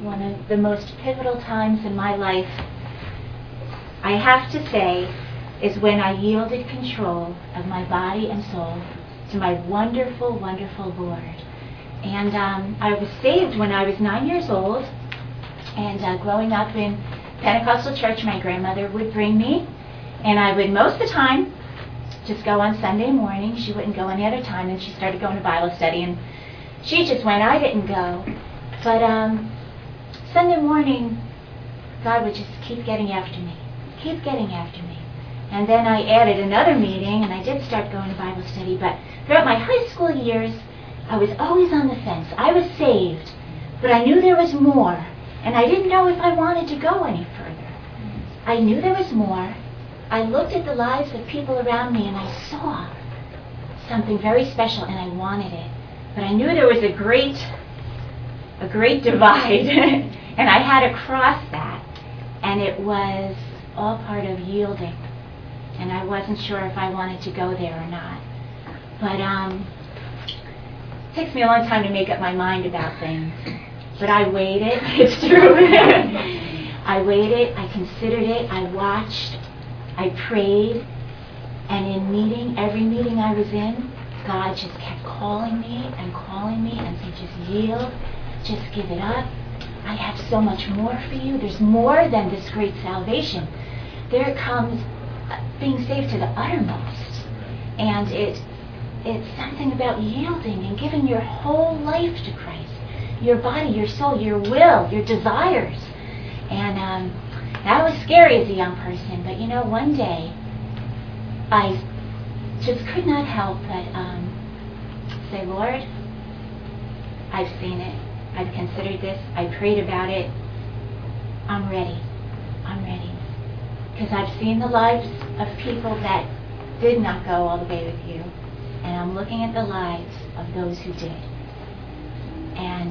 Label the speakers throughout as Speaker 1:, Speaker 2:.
Speaker 1: one of the most pivotal times in my life, I have to say, is when I yielded control of my body and soul to my wonderful, wonderful Lord. And I was saved when I was 9 years old, and growing up in Pentecostal church, my grandmother would bring me, and I would most of the time just go on Sunday morning. She wouldn't go any other time, and she started going to Bible study, and she just went. I didn't go. But Sunday morning, God would just keep getting after me. And then I added another meeting, and I did start going to Bible study. But throughout my high school years, I was always on the fence. I was saved, but I knew there was more, and I didn't know if I wanted to go any further. I knew there was more. I looked at the lives of people around me, and I saw something very special, and I wanted it. But I knew there was a great divide, and I had to cross that, and it was all part of yielding, and I wasn't sure if I wanted to go there or not. But it takes me a long time to make up my mind about things, but I waited. It's true. I waited, I considered it, I watched, I prayed, and in every meeting I was in, God just kept calling me and saying, just yield, just give it up. I have so much more for you. There's more than this great salvation. There comes being saved to the uttermost. And it's something about yielding and giving your whole life to Christ. Your body, your soul, your will, your desires. And that was scary as a young person. But one day, I just could not help but say, Lord, I've seen it. I've considered this. I prayed about it. I'm ready. Because I've seen the lives of people that did not go all the way with you. And I'm looking at the lives of those who did. And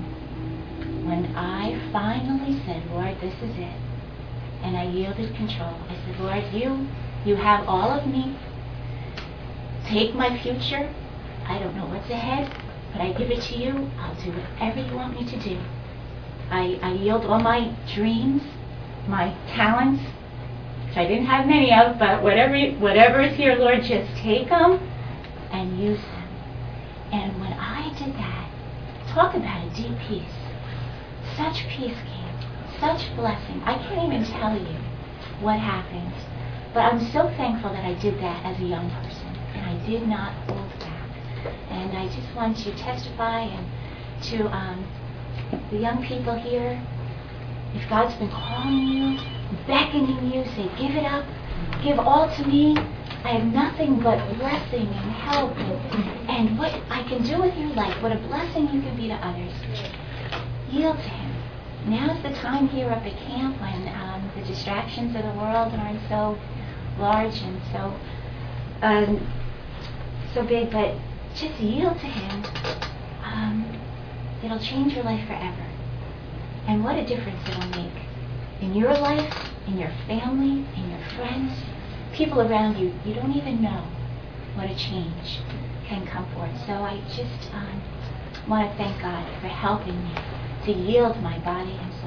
Speaker 1: when I finally said, Lord, this is it, and I yielded control, I said, Lord, you have all of me. Take my future. I don't know what's ahead, but I give it to you. I'll do whatever you want me to do. I yield all my dreams, my talents, which I didn't have many of, but whatever is here, Lord, just take them and use them. And when I did that, talk about a deep peace. Such peace came, such blessing. I can't even tell you what happened. But I'm so thankful that I did that as a young person, and I did not hold back. And I just want to testify and to the young people here, if God's been calling you, beckoning you, say, give it up, give all to me. I have nothing but blessing and help and what I can do with your life, what a blessing you can be to others. Yield to Him. Now's the time here up at camp when the distractions of the world aren't so large and so big, but just yield to Him. It'll change your life forever. And what a difference it'll make in your life, in your family, in your friends, people around you. You don't even know what a change can come forth. So I just want to thank God for helping me to yield my body and